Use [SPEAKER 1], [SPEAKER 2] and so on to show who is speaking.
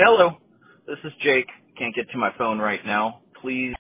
[SPEAKER 1] Hello, this is Jake. Can't get to my phone right now. Please